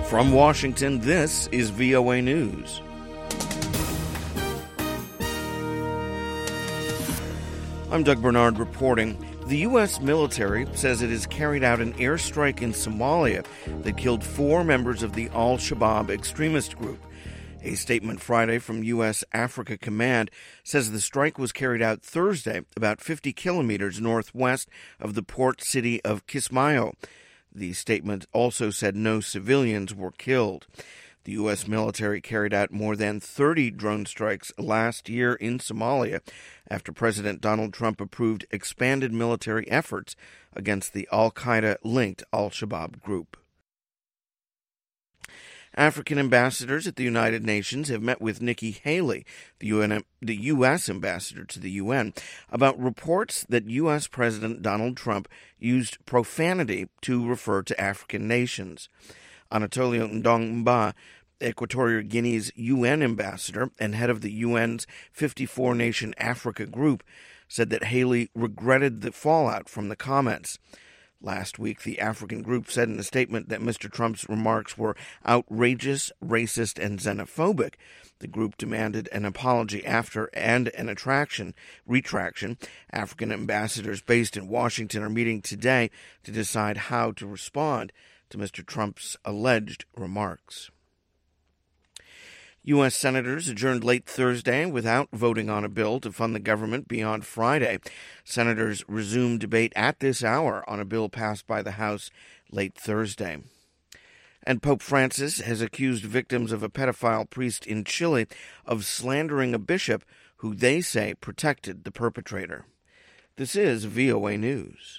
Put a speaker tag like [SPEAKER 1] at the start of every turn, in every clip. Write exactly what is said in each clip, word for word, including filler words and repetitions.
[SPEAKER 1] From Washington, this is V O A News. I'm Doug Bernard reporting. The U S military says it has carried out an airstrike in Somalia that killed four members of the Al-Shabaab extremist group. A statement Friday from U S Africa Command says the strike was carried out Thursday, about fifty kilometers northwest of the port city of Kismayo. The statement also said no civilians were killed. The U S military carried out more than thirty drone strikes last year in Somalia after President Donald Trump approved expanded military efforts against the al-Qaeda-linked Al-Shabaab group. African ambassadors at the United Nations have met with Nikki Haley, the, U N, the U S ambassador to the U N, about reports that U S President Donald Trump used profanity to refer to African nations. Anatolio Ndongba, Equatorial Guinea's U N ambassador and head of the U N's fifty-four nation Africa group, said that Haley regretted the fallout from the comments. Last week, the African group said in a statement that Mister Trump's remarks were outrageous, racist, and xenophobic. The group demanded an apology after and an attraction, retraction. African ambassadors based in Washington are meeting today to decide how to respond to Mister Trump's alleged remarks. U S senators adjourned late Thursday without voting on a bill to fund the government beyond Friday. Senators resumed debate at this hour on a bill passed by the House late Thursday. And Pope Francis has accused victims of a pedophile priest in Chile of slandering a bishop who they say protected the perpetrator. This is V O A News.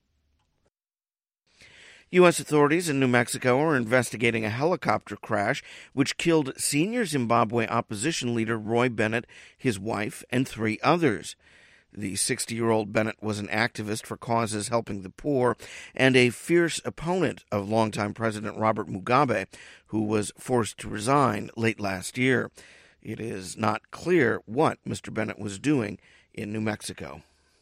[SPEAKER 1] U S authorities in New Mexico are investigating a helicopter crash which killed senior Zimbabwe opposition leader Roy Bennett, his wife, and three others. The sixty-year-old Bennett was an activist for causes helping the poor and a fierce opponent of longtime President Robert Mugabe, who was forced to resign late last year. It is not clear what Mister Bennett was doing in New Mexico.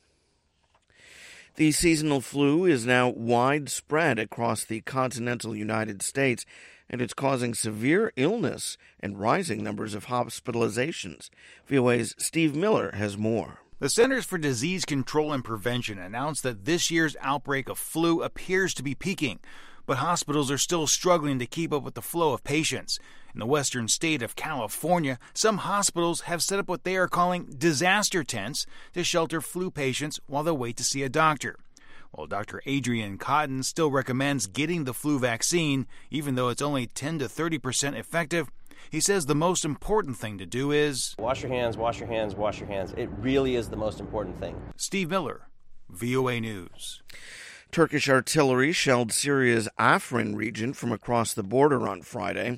[SPEAKER 1] The seasonal flu is now widespread across the continental United States, and it's causing severe illness and rising numbers of hospitalizations. V O A's Steve Miller has more.
[SPEAKER 2] The Centers for Disease Control and Prevention announced that this year's outbreak of flu appears to be peaking, but hospitals are still struggling to keep up with the flow of patients. In the western state of California, some hospitals have set up what they are calling disaster tents to shelter flu patients while they wait to see a doctor. While Doctor Adrian Cotton still recommends getting the flu vaccine, even though it's only ten to thirty percent effective, he says the most important thing to do is
[SPEAKER 3] wash your hands, wash your hands, wash your hands. It really is the most important thing.
[SPEAKER 2] Steve Miller, V O A News.
[SPEAKER 1] Turkish artillery shelled Syria's Afrin region from across the border on Friday.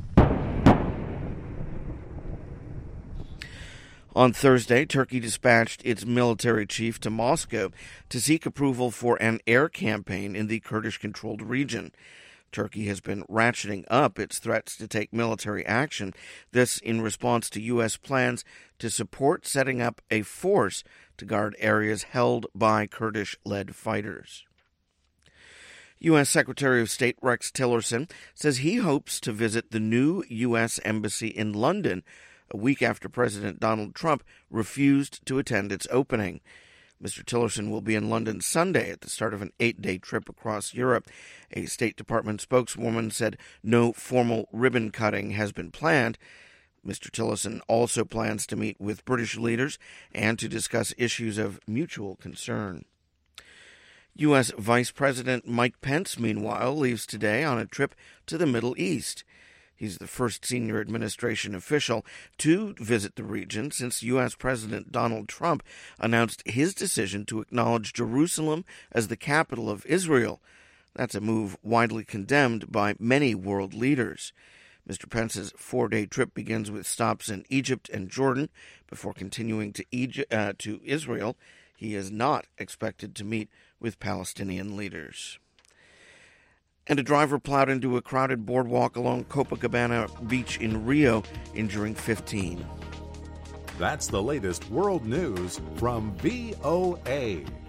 [SPEAKER 1] On Thursday, Turkey dispatched its military chief to Moscow to seek approval for an air campaign in the Kurdish-controlled region. Turkey has been ratcheting up its threats to take military action, this in response to U S plans to support setting up a force to guard areas held by Kurdish-led fighters. U S Secretary of State Rex Tillerson says he hopes to visit the new U S Embassy in London a week after President Donald Trump refused to attend its opening. Mister Tillerson will be in London Sunday at the start of an eight-day trip across Europe. A State Department spokeswoman said no formal ribbon cutting has been planned. Mister Tillerson also plans to meet with British leaders and to discuss issues of mutual concern. U S Vice President Mike Pence, meanwhile, leaves today on a trip to the Middle East. He's the first senior administration official to visit the region since U S President Donald Trump announced his decision to acknowledge Jerusalem as the capital of Israel. That's a move widely condemned by many world leaders. Mister Pence's four-day trip begins with stops in Egypt and Jordan before continuing to Egypt, uh, to Israel. He is not expected to meet with Palestinian leaders. And a driver plowed into a crowded boardwalk along Copacabana Beach in Rio, injuring fifteen.
[SPEAKER 4] That's the latest world news from V O A.